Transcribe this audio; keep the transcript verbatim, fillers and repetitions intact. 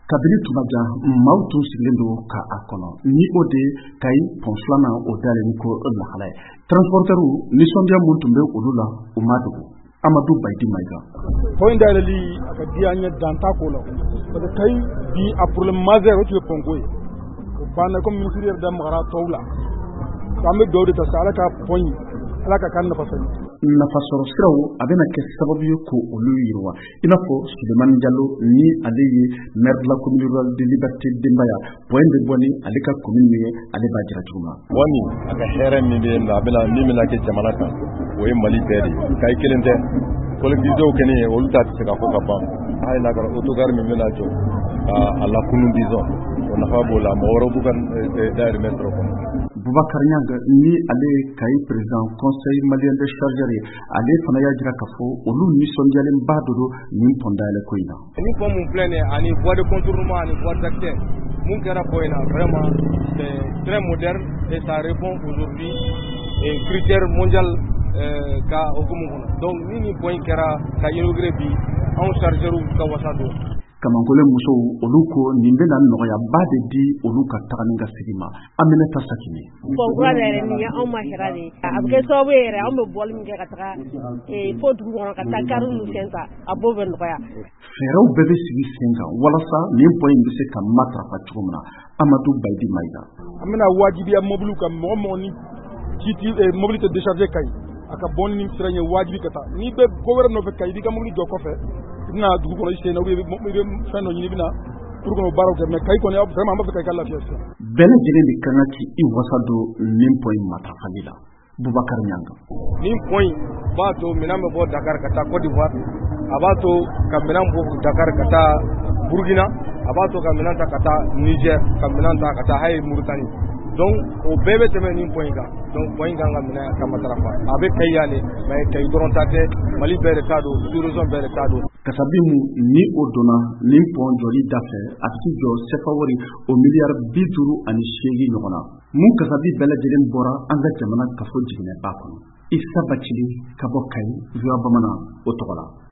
kabiri tumaja maaw tun sigilen don ka a kɔnɔ ni o de kayi pɔn filanan o dalen ko lahala ye transportɛriw nisɔndiya mun tun bɛ olu la u ma dogo Amadu Baydi Mayiga point dalali aka diya nya danta ko la parce que kay bi a problème majeur o tun ponko ye ko bana comme ministère da magara tawla kambe dawde ta sala ka point ala ka kan nafa sani nafa sɔrɔ siraw a bɛna kɛ sababu ye ko olu yiriwa i n'a fɔ Sulemani Jalo ni ale ye maire de la commune rurale de Liberté Denbaya point de bɔni ale ka commune ye ale b'a jira cogo min na wani a ka hɛrɛ min bɛ na a bɛna min bɛna kɛ jamana kan o ye Mali bɛɛ de k'a ye kelen tɛ collectivités kɛni olu ta tɛ se ka fɔ ka ban hali n'a kɛra autogare min bɛna jɔ a lakunu disons o nafa b'o la mɔgɔ wɛrɛw b'u ka dahirimɛ sɔrɔ kɔnɔ. Boubacar Niang ni ale kayi président conseil malien des chargeurs ye ale fana y'a jira k'a fɔ olu nisɔndiyalen ba de don nin pɔndayɛlɛ ko in na. Ni pont mun filɛ nin ye ani voie de contournement ani voie d'accès mun kɛra pont in na vraiment c'est très moderne et ça répond aujourd'hui aux critères mondial ka hukumu kɔnɔ donc ni ni pont in kɛra ka inauguré bi anw chargeurs ka wasa don. Kamankole musow olu ko nin bɛna nɔgɔya ba de di olu ka taga ni ka segin ma Aminata Sakini. Bon kura yɛrɛ nin ye anw ma hɛrɛ de a bɛ kɛ sababu ye yɛrɛ anw bɛ bɔli min kɛ ka taga fo dugu kɔnɔ ka taa kari ninnu sen ta a b'o bɛ nɔgɔya. Fɛɛrɛw bɛɛ bɛ sigi sen kan walasa nin pont in bɛ se ka matarafa cogo min na Amadu Baydi Mayiga. An bɛna wajibiya mobili ka mɔgɔ mɔgɔ ni kiti mobili tɛ décharger Kayi a ka bɔ ni sira ye wajibi ka taa n'i bɛ ko wɛrɛ nɔfɛ Kayi i b'i ka mobili jɔ kɔfɛ i bɛna dugu kɔnɔ i sen na ou bien i bɛ fɛn dɔ ɲini i bɛna pour que o baaraw kɛ mais Kayi kɔni vraiment an b'a fɛ ka i ka lafiya sisan. Bɛɛ lajɛlen de kan ka k'i i wasa don nin pont in matarafali la Boubacar Niang. Nin pont in b'a to minɛn bɛ bɔ Dakar ka taa Côte d'Ivoire a b'a to ka minɛn bɔ Dakar ka taa Burkina a b'a to ka minɛn ta ka taa Niger ka minɛn ta ka taa hali Mauritanie donc o bɛɛ bɛ tɛmɛ nin pont in kan donc pont in kan ka minɛ ka matarafa a bɛ Kayi yale mais Kayi dɔrɔn ta tɛ Mali bɛɛ de ta don sous-région bɛɛ de ta don. Kasabimu ni o donna nin pont jɔli da fɛ a bɛ jɔ sefa wari o miliyari bi duuru ani seegin ɲɔgɔn na mun kasabi bɛɛ lajɛlen bɔra an ka jamana kafo jiginɛ ba kɔnɔ Isa Bacili ka bɔ Kayi Voix Bamanan o tɔgɔ la.